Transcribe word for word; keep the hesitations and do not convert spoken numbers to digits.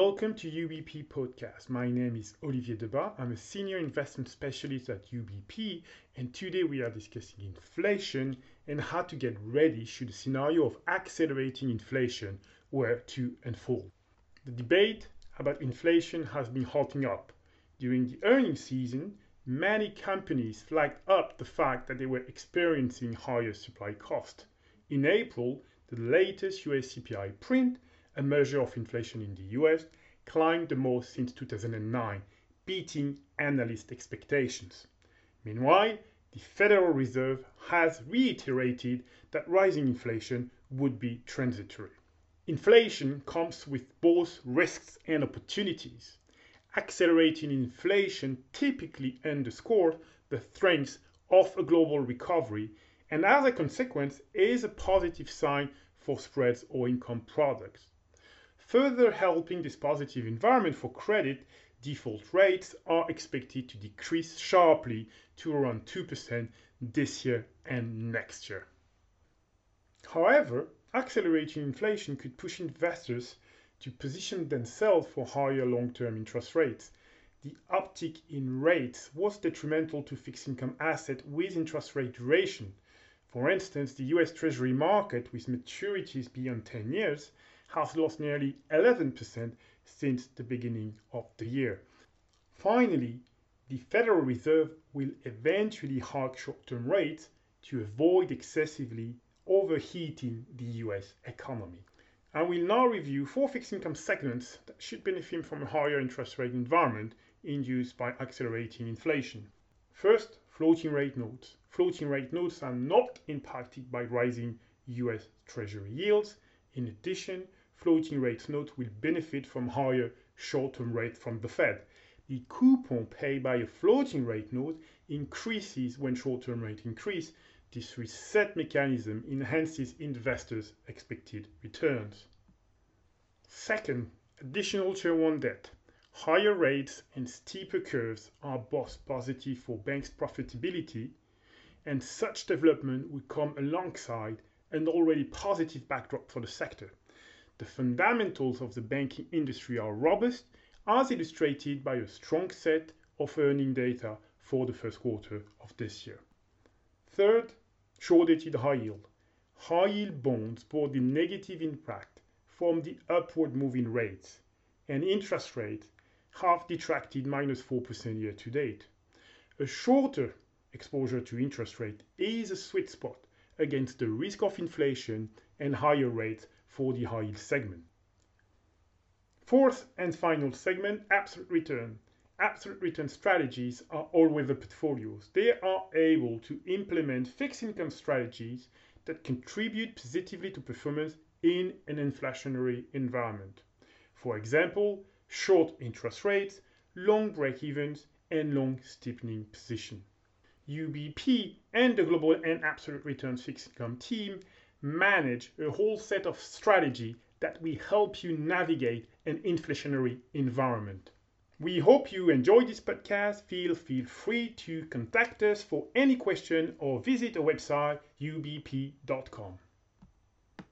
Welcome to U B P Podcast. My name is Olivier Debat. I'm a senior investment specialist at U B P, and today we are discussing inflation and how to get ready should a scenario of accelerating inflation were to unfold. The debate about inflation has been hotting up. During the earnings season, many companies flagged up the fact that they were experiencing higher supply costs. In April, the latest U S C P I print, a measure of inflation in the U S, climbed the most since two thousand nine, beating analyst expectations. Meanwhile, the Federal Reserve has reiterated that rising inflation would be transitory. Inflation comes with both risks and opportunities. Accelerating inflation typically underscores the strength of a global recovery, and as a consequence is a positive sign for spreads or income products. Further helping this positive environment for credit, default rates are expected to decrease sharply to around two percent this year and next year. However, accelerating inflation could push investors to position themselves for higher long-term interest rates. The uptick in rates was detrimental to fixed income assets with interest rate duration. For instance, the U S Treasury market with maturities beyond ten years has lost nearly eleven percent since the beginning of the year. Finally, the Federal Reserve will eventually hike short-term rates to avoid excessively overheating the U S economy. I will now review four fixed income segments that should benefit from a higher interest rate environment induced by accelerating inflation. First, floating rate notes. Floating rate notes are not impacted by rising U S Treasury yields. In addition, floating rate notes will benefit from higher short-term rates from the Fed. The coupon paid by a floating rate note increases when short-term rates increase. This reset mechanism enhances investors' expected returns. Second, additional Tier one debt. Higher rates and steeper curves are both positive for banks' profitability, and such development will come alongside an already positive backdrop for the sector. The fundamentals of the banking industry are robust, as illustrated by a strong set of earning data for the first quarter of this year. Third, short-dated high yield. High yield bonds bore the negative impact from the upward move in rates, and interest rates have detracted minus four percent year to date. A shorter exposure to interest rate is a sweet spot against the risk of inflation and higher rates for the high yield segment. Fourth and final segment, absolute return. Absolute return strategies are all-weather portfolios. They are able to implement fixed income strategies that contribute positively to performance in an inflationary environment. For example, short interest rates, long break-evens, and long steepening position. U B P and the Global and Absolute Returns Fixed Income team manage a whole set of strategy that will help you navigate an inflationary environment. We hope you enjoyed this podcast. Feel, feel free to contact us for any question or visit our website u b p dot com.